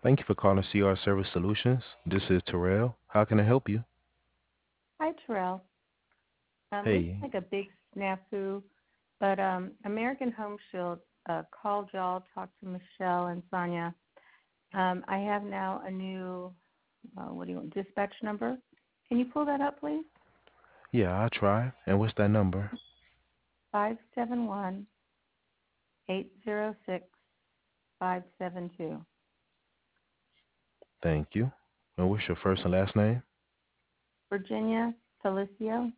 Thank you for calling CR Service Solutions. This is Terrell. How can I help you? Hi, Terrell. This is Hey, like a big snafu, but American Home Shield called y'all, talked to Michelle and Sonia. I have now a new, what do you want, dispatch number. Can you pull that up, please? yeah, I'll try. And what's that number? 571-806-572. Thank you. And what's your first and last name? Virginia Felicio,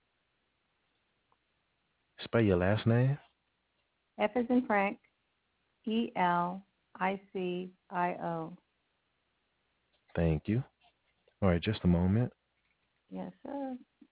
Spell your last name. F as in Frank, Elicio. Thank you. All right, just a moment. Yes, sir.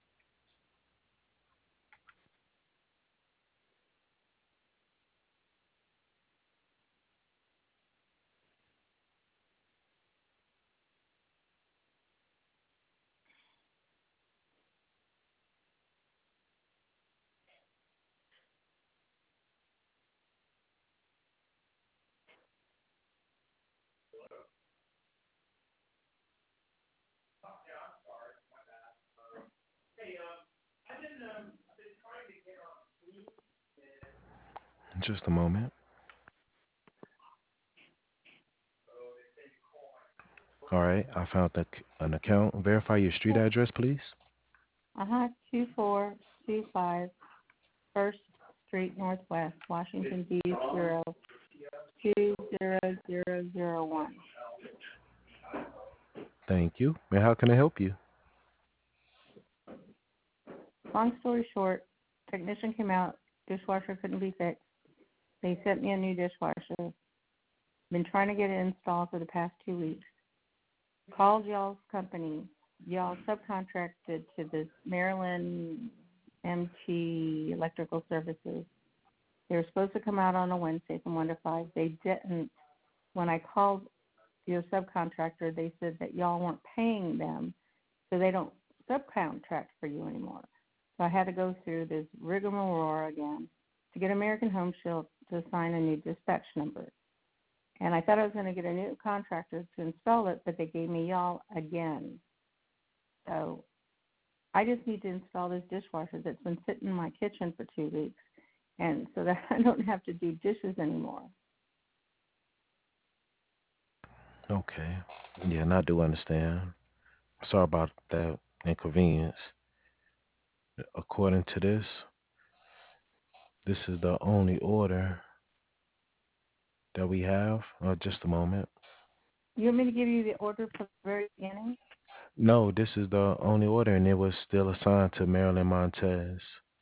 Just a moment. All right, I found an account. Verify your street address, please. 2425 First Street Northwest, Washington, D0 20001. Thank you. And how can I help you? Long story short, technician came out, dishwasher couldn't be fixed. They sent me a new dishwasher. Been trying to get it installed for the past 2 weeks. Called y'all's company. Y'all subcontracted to this Maryland MT Electrical Services. They were supposed to come out on a Wednesday from 1 to 5. They didn't. When I called your subcontractor, they said that y'all weren't paying them, so they don't subcontract for you anymore. So I had to go through this rigmarole again to get American Home Shield to assign a new dispatch number. And I thought I was going to get a new contractor to install it, but they gave me y'all again. So I just need to install this dishwasher that's been sitting in my kitchen for 2 weeks, and so that I don't have to do dishes anymore. Okay. Yeah, and I do understand. Sorry about that inconvenience. According to this is the only order that we have. Just a moment. You want me to give you the order from the very beginning? No, this is the only order, and it was still assigned to Marilyn Montez.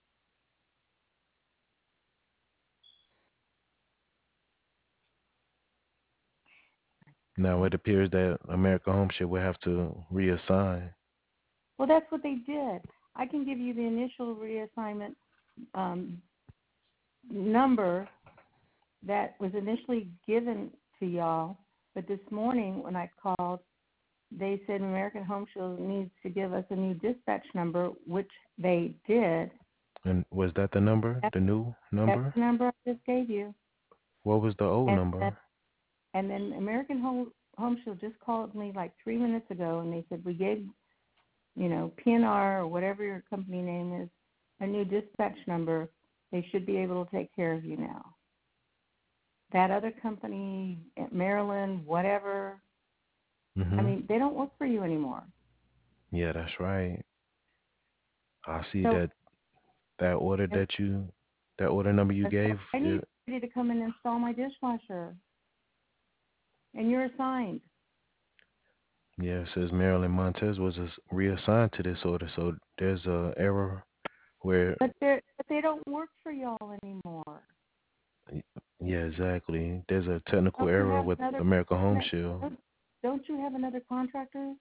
Now it appears that America Home Shield will have to reassign. Well, that's what they did. I can give you the initial reassignment um, number that was initially given to y'all, but this morning when I called, they said American Home Shield needs to give us a new dispatch number, which they did. And was that the number, That's, the new that's number? the number I just gave you. What was the old And number? and then American Home Shield just called me like 3 minutes ago, and they said we gave PNR or whatever your company name is a new dispatch number. They should be able to take care of you now. That other company, Maryland, whatever, I Mm-hmm. mean, they don't work for you anymore. Yeah, that's right. I see So that order if, that order number you if gave. I need somebody to come and install my dishwasher, and you're assigned. Yeah, it says Marilyn Montez was reassigned to this order, so there's a error where. But they don't work for y'all anymore. Yeah, exactly. There's a technical Don't you error have with another? America Home Shield. Don't you have another contractor?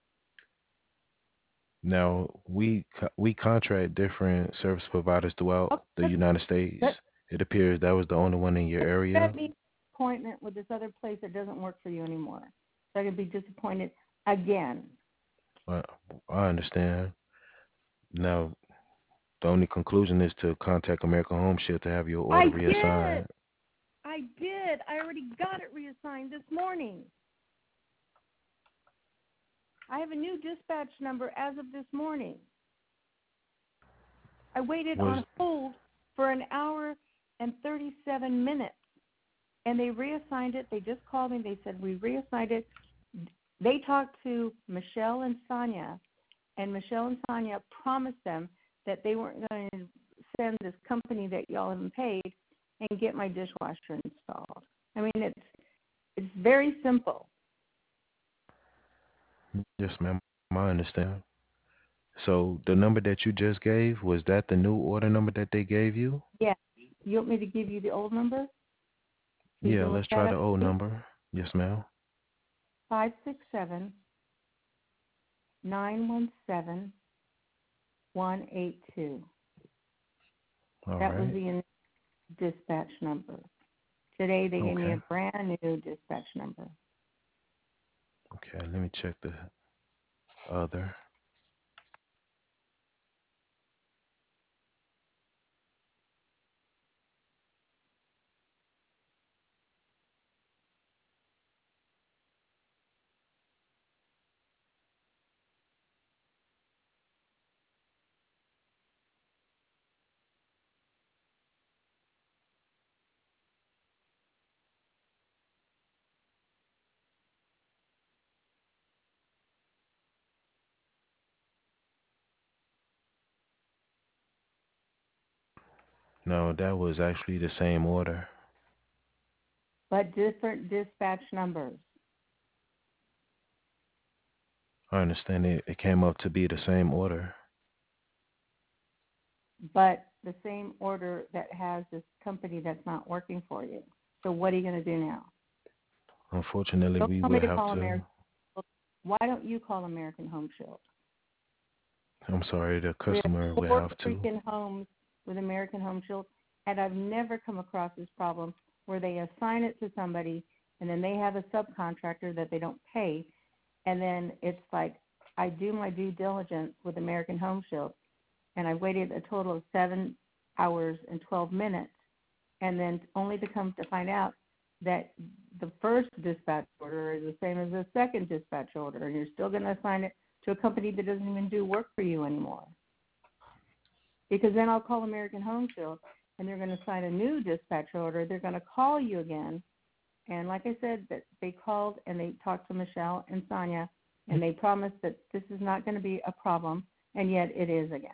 Now we contract different service providers throughout Oh, the United States. let, It appears that was the only one in your let, area. let me appointment with this other place that doesn't work for you anymore. So I can be disappointed again. Uh, I understand. Now the only conclusion is to contact America Home Shield to have your order I reassigned. did. I did. I already got it reassigned this morning. I have a new dispatch number as of this morning. I waited Was on hold for an hour and 37 minutes, and they reassigned it. They just called me. They said, we reassigned it. They talked to Michelle and Sonia, and Michelle and Sonia promised them that they weren't going to send this company that y'all haven't paid and get my dishwasher installed. I mean, it's very simple. yes, ma'am. I understand. So the number that you just gave, was that the new order number that they gave you? Yeah. You want me to give you the old number? So you Yeah, can look let's that try the up. old number. Yes, ma'am. 567-917-182. All That was right. the dispatch number. Today they gave me Okay. a brand new dispatch number. Okay. Let me check the other. No, that was actually the same order. But different dispatch numbers. I understand it came up to be the same order. But the same order that has this company that's not working for you. So what are you going to do now? Unfortunately, Don't we tell me will to have call to. American. Why don't you call American Home Shield? I'm sorry, the We customer have will 4 have to. freaking homes with American Home Shield, and I've never come across this problem where they assign it to somebody and then they have a subcontractor that they don't pay, and then it's like I do my due diligence with American Home Shield, and I waited a total of 7 hours and 12 minutes, and then only to come to find out that the first dispatch order is the same as the second dispatch order, and you're still going to assign it to a company that doesn't even do work for you anymore. Because then I'll call American Home Shield, and they're going to sign a new dispatch order. They're going to call you again. And like I said, that they called and they talked to Michelle and Sonia, and they promised that this is not going to be a problem, and yet it is again.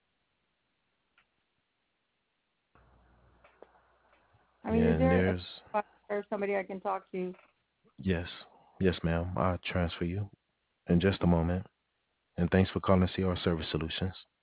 I mean, is And there there's, or somebody I can talk to? yes, yes, ma'am. I'll transfer you in just a moment. And thanks for calling CR Service Solutions.